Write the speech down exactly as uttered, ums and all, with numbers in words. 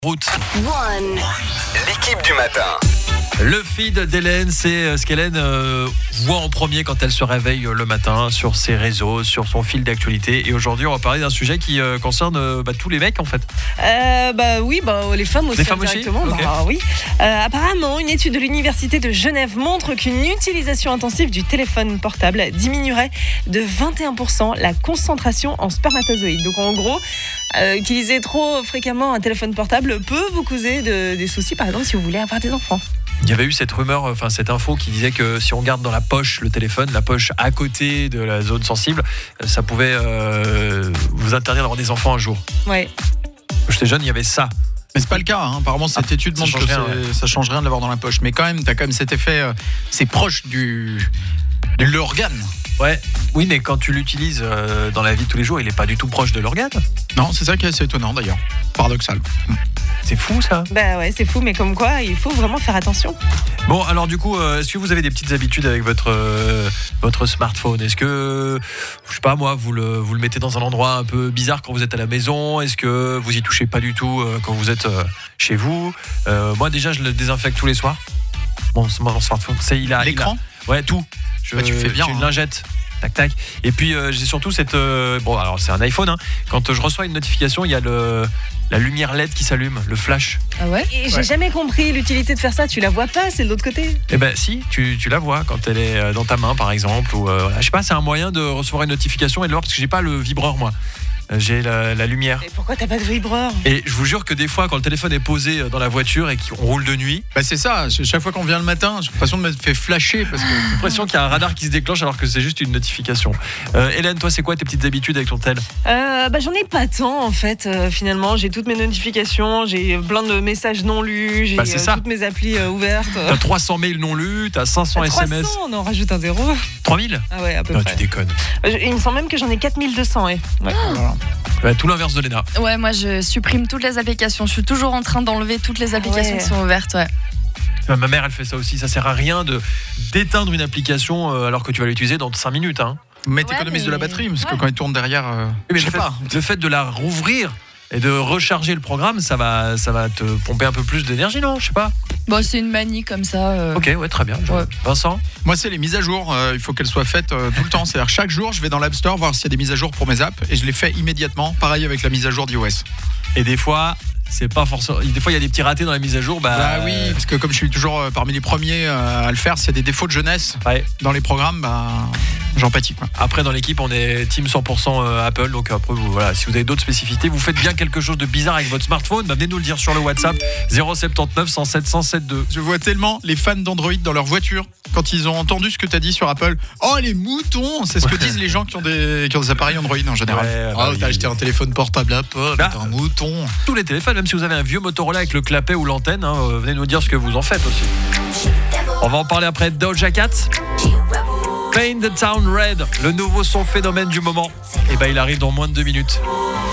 Route. One. L'équipe du matin. Le feed d'Hélène, c'est ce qu'Hélène euh, voit en premier quand elle se réveille le matin sur ses réseaux, sur son fil d'actualité. Et aujourd'hui, on va parler d'un sujet qui euh, concerne euh, bah, tous les mecs en fait. Euh, bah oui, bah les femmes aussi. Les femmes aussi directement. okay. Bah, oui. Euh, apparemment, une étude de l'université de Genève montre qu'une utilisation intensive du téléphone portable diminuerait de vingt et un pour cent la concentration en spermatozoïdes. Donc en gros, euh, utiliser trop fréquemment un téléphone portable peut vous causer de, des soucis, par exemple si vous voulez avoir des enfants. Il y avait eu cette rumeur, enfin cette info qui disait que si on garde dans la poche le téléphone, la poche à côté de la zone sensible, ça pouvait euh, vous interdire d'avoir des enfants un jour. Ouais. Quand j'étais jeune, il y avait ça. Mais c'est pas le cas, hein. Apparemment cette ah, étude montre que rien, c'est, ouais. ça change rien de l'avoir dans la poche. Mais quand même, t'as quand même cet effet, euh, c'est proche du de l'organe. Ouais, oui, mais quand tu l'utilises euh, dans la vie de tous les jours, il est pas du tout proche de l'organe. Non, c'est ça qui est assez étonnant d'ailleurs, paradoxal. C'est fou ça. Bah ouais, c'est fou, mais comme quoi, il faut vraiment faire attention. Bon, alors du coup, euh, est-ce que vous avez des petites habitudes avec votre euh, votre smartphone ? Est-ce que, je sais pas moi, vous le vous le mettez dans un endroit un peu bizarre quand vous êtes à la maison ? Est-ce que vous y touchez pas du tout euh, quand vous êtes euh, chez vous ? euh, Moi déjà, je le désinfecte tous les soirs. Bon, mon smartphone, c'est il a L'écran ? il a, ouais, tout. Je, bah, tu fais bien. J'ai une hein. lingette. Tac tac. Et puis euh, j'ai surtout cette euh, bon alors c'est un iPhone hein. Quand je reçois une notification, il y a le la lumière L E D qui s'allume, le flash. Ah ouais ? Et j'ai Ouais. jamais compris l'utilité de faire ça. Tu la vois pas, c'est de l'autre côté. Eh ben si, tu, tu la vois quand elle est dans ta main par exemple ou euh, voilà. Je sais pas, c'est un moyen de recevoir une notification et de le voir parce que j'ai pas le vibreur moi. J'ai la, la lumière. Et pourquoi t'as pas de vibreur ? Et je vous jure que des fois quand le téléphone est posé dans la voiture et qu'on roule de nuit, Bah c'est ça, chaque fois qu'on vient le matin, j'ai l'impression de me faire flasher parce que j'ai l'impression qu'il y a un radar qui se déclenche alors que c'est juste une notification. Euh, Hélène, toi c'est quoi tes petites habitudes avec ton tel ? Euh, bah, j'en ai pas tant en fait. Euh, finalement, j'ai toutes mes notifications, j'ai plein de messages non lus, j'ai Bah, c'est euh, ça. toutes mes applis euh, ouvertes. T'as trois cents mails non lus, t'as cinq cents S M S. trois cents, on en rajoute un zéro. trois mille ? Ah ouais, à peu Non, près. tu déconnes. Euh, Il me semble même que j'en ai quatre mille deux cents. Ouais. Ouais. voilà. Ouais, tout l'inverse de Léna. Ouais, moi je supprime toutes les applications. Je suis toujours en train d'enlever toutes les applications ouais. qui sont ouvertes. Ouais. Euh, Ma mère, elle fait ça aussi. Ça sert à rien de d'éteindre une application euh, alors que tu vas l'utiliser dans cinq minutes. Hein. Mais Ouais, t'économises mais- de la batterie parce que ouais. quand il tourne derrière, euh, Mais je le sais fait, pas. le fait de la rouvrir et de recharger le programme, ça va, ça va te pomper un peu plus d'énergie, non ? Je sais pas. Bon, c'est une manie comme ça. euh. Ok, ouais, très bien. Ouais. Vincent ? Moi c'est les mises à jour, euh, il faut qu'elles soient faites euh, tout le temps. C'est-à-dire chaque jour je vais dans l'App Store voir s'il y a des mises à jour pour mes apps et je les fais immédiatement. Pareil avec la mise à jour d'iOS. Et des fois, c'est pas forcément. Des fois, il y a des petits ratés dans la mise à jour. Bah, Bah oui, parce que comme je suis toujours euh, parmi les premiers euh, à le faire, s'il y a des défauts de jeunesse Ouais. dans les programmes, bah j'en pâtis quoi. Après, dans l'équipe, on est team cent pour cent Apple. Donc après, vous, voilà, si vous avez d'autres spécificités, vous faites bien quelque chose de bizarre avec votre smartphone, bah, venez nous le dire sur le WhatsApp zéro sept neuf cent sept cent sept deux. Je vois tellement les fans d'Android dans leur voiture quand ils ont entendu ce que tu as dit sur Apple. Oh les moutons, c'est ce que Ouais. disent les gens qui ont des, qui ont des appareils Android en général. Ouais, oh bah t'as oui. acheté un téléphone portable Apple, Bah. t'es un mouton. Tous les téléphones, même si vous avez un vieux Motorola avec le clapet ou l'antenne, hein, euh, venez nous dire ce que vous en faites aussi. On va en parler après. Doja Cat, Paint the Town Red, le nouveau son phénomène du moment. Et bah il arrive dans moins de deux minutes.